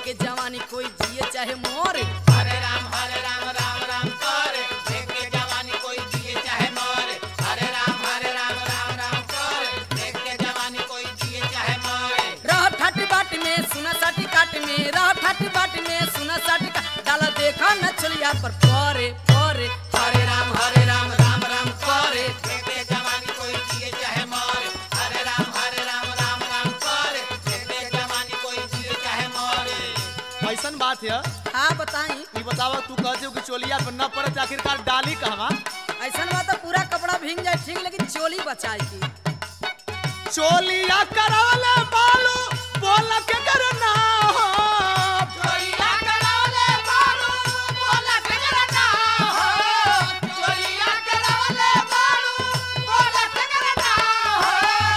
के जवानी कोई जिए चाहे मोरे। हरे राम राम राम करे देख के जवानी कोई जिए चाहे मरे। हरे राम राम करे देख के जवानी कोई जिए चाहे मरे। रह ठट बाट में सुना साटी काट में रह ठट बाट में सुना साटी काट डाला देखा न चलिया पर परे परे। हरे राम राम करे देख के जवानी कोई जिए चाहे मरे। हरे राम राम करे देख के जवानी कोई जिए चाहे मरे। ऐसन बात है। हाँ बताई। ई बतावा तू कहते हो कि चोलिया पर न पड़े तो आखिरकार डाली कहवा? ऐसा बात तो पूरा कपड़ा भींग जाए ठीक लेकिन चोली बचाए की। चोलिया करावले बालू बोल के करना हो। चोलिया करावले बालू बोल के करना हो। चोलिया करावले बालू बोल के करना हो।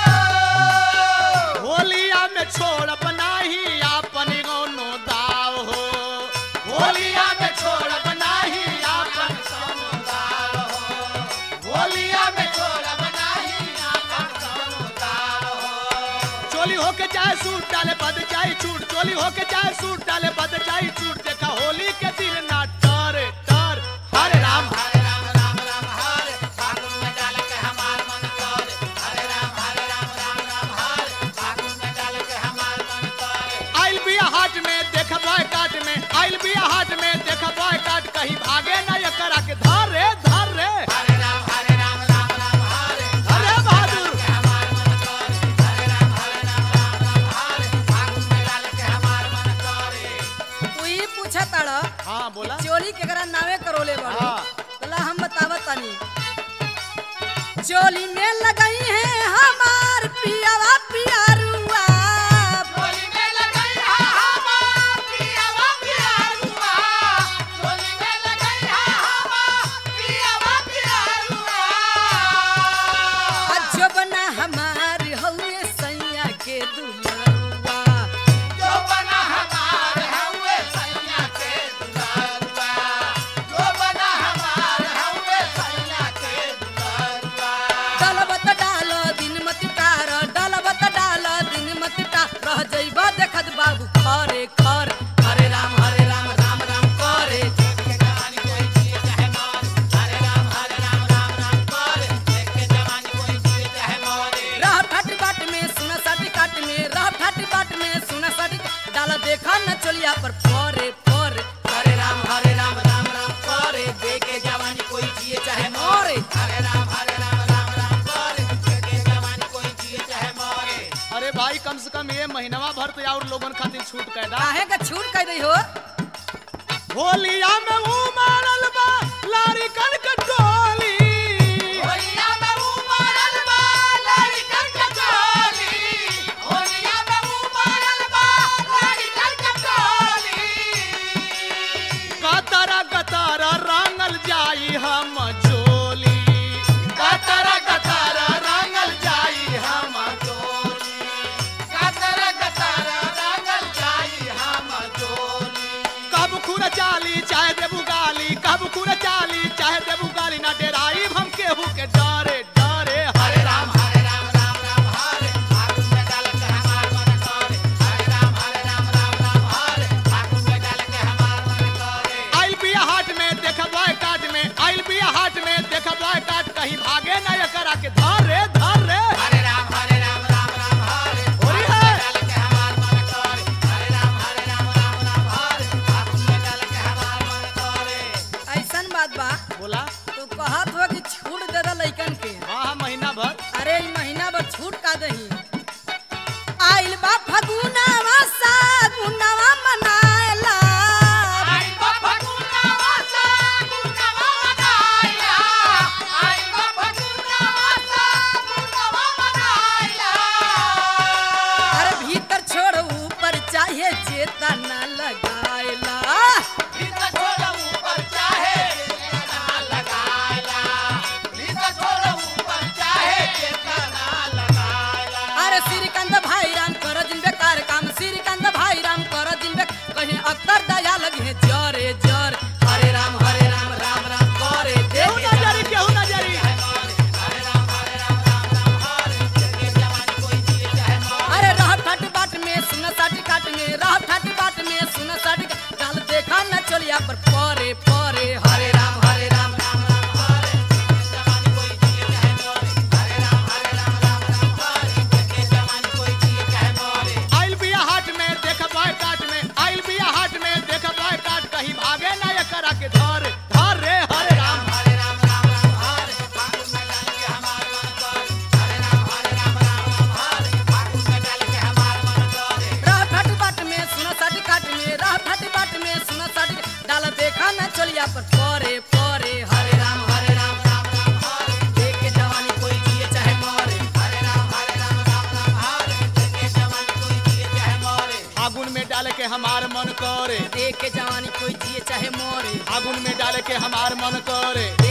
होलिया में छोड़ बनाही अपन गौनो दाव हो। होलिया में छोड़ बनाही अपन सोनो दाव हो। होलिया में छोड़ बनाही आपन सोनो दाव हो। चोली होके चाहे सूट डाले बद जाई छूट। चोली होके चाहे सूट डाले बद जाई छूट। देखा होली के दिन ना टरे टर। हरे राम हरे फागुन में डाल के हमार मन करे। हरे राम हरे फागुन में डाल के हमार मन करे। आइल बिया हाट में देख बॉय काट में आइल बिया हाट में देख बॉय काट कहीं भागे ना एकरा के धर रे धर रे। हरे राम हरे अरे बहादुर के हमार मन करे। हरे राम फागुन में डाल के हमार मन करे। तू ही पूछा ताड़ा हाँ बोला। चोली केकरा नावे करोले बड़े। हाँ। तला हम बतावत तनी। चोली में लगाई है हमार पियावा पियारुआ। चोली में लगाई है हमार पियावा पियारुआ। चोली में लगाई है हमार पियावा पियारुआ। अजो बना हमार हउए सैया के दुलरुआ। जो बना हमार हउए सैया के दुलारुआ। जो बना हमार हउए सैया के दुलारुआ। डलबत डाल दिन मत टार डलबत डाल दिन मत टार रह जइबा देखत बाबू खरे खर। हरे राम करे देख के जवानी कोई जिए चाहे मरे। हरे राम करे देख के जवानी कोई जिए चाहे मरे। रह ठट बाट में सुना साटी काट में रह ठट बाट में सुना साटी डाला देखा न चलिया पर परे परे। हरे राम करे देख के जवानी कोई जिए चाहे मरे। हरे राम करे देख के जवानी कोई जिए चाहे मरे। अरे भाई कम से कम ये महीनवा भर तो और लोगन खातिर छूट कैदा। काहे का छूट कह रही हो। होलिया में उमड़ल बा लारी कन के टोली। होलिया में उमड़ल बा लड़कन के टोली। होलिया में उमड़ल बा लड़कन के टोली। कतरा कतरा रंगल जाई हम चोली। कतरा कतरा रंगल जाई हम टोली कतर रंगल जाई हम टोली। कब खुर चाली चाहे देबू गाली कब खुर चाली चाहे देबू गाली ना डेराई हम केहू के डरे डरे। हरे राम फागुन में डाल के हमार मन करे। हरे राम फागुन में डाल के हमार मन करे। आइल बिया हाट में देख बॉय काट में आइल बिया हाट में देख बॉय काट कहीं भागे ना एकरा के धर रे धर रे। हरे राम होली है। डाल के हमार मन करे। हरे राम फागुन में डाल के हमार मन करे। ऐसन बात बा बोला। तू कहत हो कि छूट दे दा लइकन के। हाँ महीना भर। अरे ई महीना भर छूट का दही। आइल बा फगुनावा सागुनावा मनाएला। आई बाबा गुनावा सा गुनावा मनाइला। आई बाबा गुनावा सा गुनावा मनाइला। अरे भीतर छोड़ ऊपर चाहे चेता न लगाएला। भीतर छोड़ ऊपर चाहे चेतना लगाइला। भीतर छोड़ ऊपर चाहे चेतना लगाइला। करे देख के जवानी कोई जिए चाहे मोरे आगुन में डाले के हमार मन करे